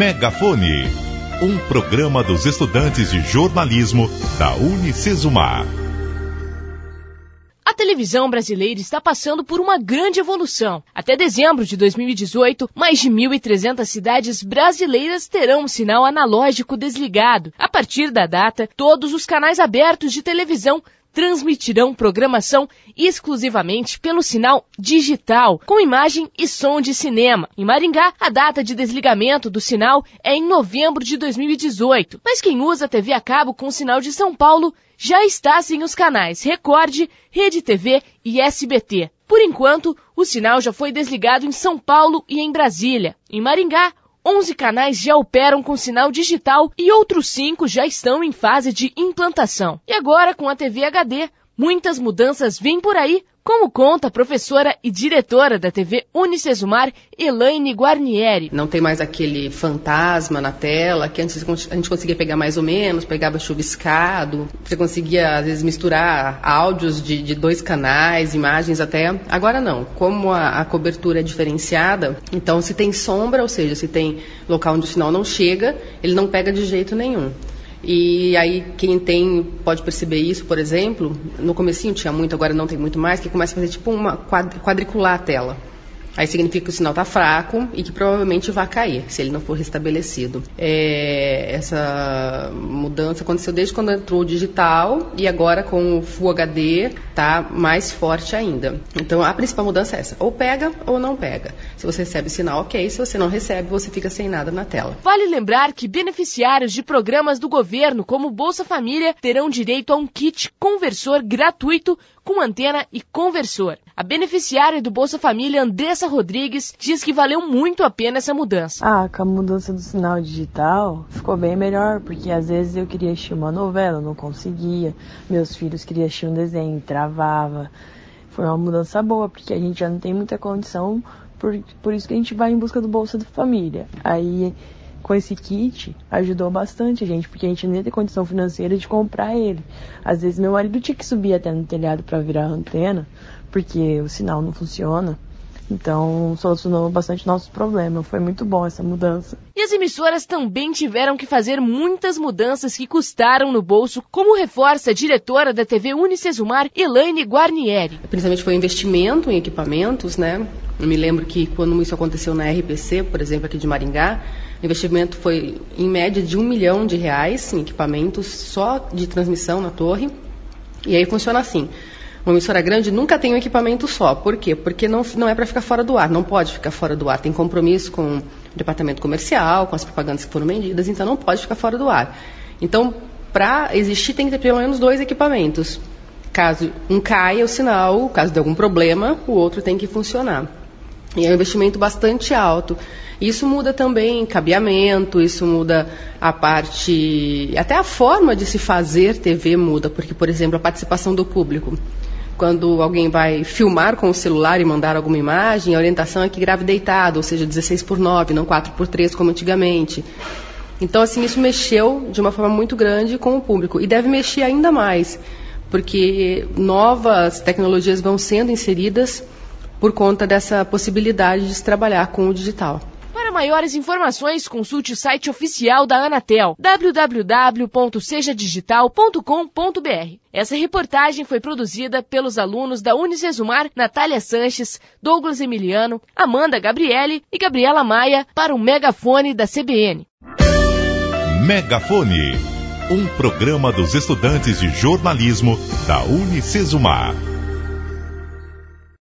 Megafone, um programa dos estudantes de jornalismo da Unicesumar. A televisão brasileira está passando por uma grande evolução. Até dezembro de 2018, mais de 1.300 cidades brasileiras terão um sinal analógico desligado. A partir da data, todos os canais abertos de televisão transmitirão programação exclusivamente pelo sinal digital, com imagem e som de cinema. Em Maringá, a data de desligamento do sinal é em novembro de 2018. Mas quem usa TV a cabo com o sinal de São Paulo já está sem os canais Record, Rede TV e SBT. Por enquanto, o sinal já foi desligado em São Paulo e em Brasília. Em Maringá, 11 canais já operam com sinal digital e outros 5 já estão em fase de implantação. E agora, com a TV HD, muitas mudanças vêm por aí, como conta a professora e diretora da TV Unicesumar, Elaine Guarnieri. Não tem mais aquele fantasma na tela, que antes a gente conseguia pegar mais ou menos, pegava chuviscado, você conseguia às vezes misturar áudios de 2 canais, imagens até. Agora não, como a cobertura é diferenciada, então se tem sombra, ou seja, se tem local onde o sinal não chega, ele não pega de jeito nenhum. E aí quem tem pode perceber isso, por exemplo, no comecinho tinha muito, agora não tem muito mais, que começa a fazer tipo uma quadricular a tela. Aí significa que o sinal está fraco e que provavelmente vai cair, se ele não for restabelecido. Essa mudança aconteceu desde quando entrou o digital e agora com o Full HD está mais forte ainda. Então a principal mudança é essa, ou pega ou não pega. Se você recebe sinal, ok. Se você não recebe, você fica sem nada na tela. Vale lembrar que beneficiários de programas do governo, como Bolsa Família, terão direito a um kit conversor gratuito com antena e conversor. A beneficiária do Bolsa Família, Andressa Rodrigues, diz que valeu muito a pena essa mudança. Com a mudança do sinal digital ficou bem melhor, porque às vezes eu queria assistir uma novela, não conseguia. Meus filhos queriam assistir um desenho, travava. Foi uma mudança boa, porque a gente já não tem muita condição, por isso que a gente vai em busca do Bolsa Família. Aí, com esse kit, ajudou bastante a gente, porque a gente não ia ter condição financeira de comprar ele. Às vezes meu marido tinha que subir até no telhado para virar a antena, porque o sinal não funciona. Então, solucionou bastante nossos problemas. Foi muito bom essa mudança. E as emissoras também tiveram que fazer muitas mudanças que custaram no bolso, como reforça a diretora da TV Unicesumar, Elaine Guarnieri. Principalmente foi investimento em equipamentos, né? Eu me lembro que quando isso aconteceu na RPC, por exemplo, aqui de Maringá, o investimento foi em média de R$1 milhão em equipamentos só de transmissão na torre. E aí funciona assim. Uma emissora grande nunca tem um equipamento só. Por quê? Porque não é para ficar fora do ar, não pode ficar fora do ar. Tem compromisso com o departamento comercial, com as propagandas que foram vendidas, então não pode ficar fora do ar. Então, para existir, tem que ter pelo menos 2 equipamentos. Caso um caia o sinal, caso de algum problema, o outro tem que funcionar. E é um investimento bastante alto. Isso muda também cabeamento, isso muda a parte... Até a forma de se fazer TV muda, porque, por exemplo, a participação do público. Quando alguém vai filmar com o celular e mandar alguma imagem, a orientação é que grave deitado, ou seja, 16:9, não 4:3 como antigamente. Então, assim, isso mexeu de uma forma muito grande com o público. E deve mexer ainda mais, porque novas tecnologias vão sendo inseridas por conta dessa possibilidade de se trabalhar com o digital. Para maiores informações, consulte o site oficial da Anatel, www.sejadigital.com.br. Essa reportagem foi produzida pelos alunos da Unicesumar, Natália Sanches, Douglas Emiliano, Amanda Gabriele e Gabriela Maia, para o Megafone da CBN. Megafone, um programa dos estudantes de jornalismo da Unicesumar.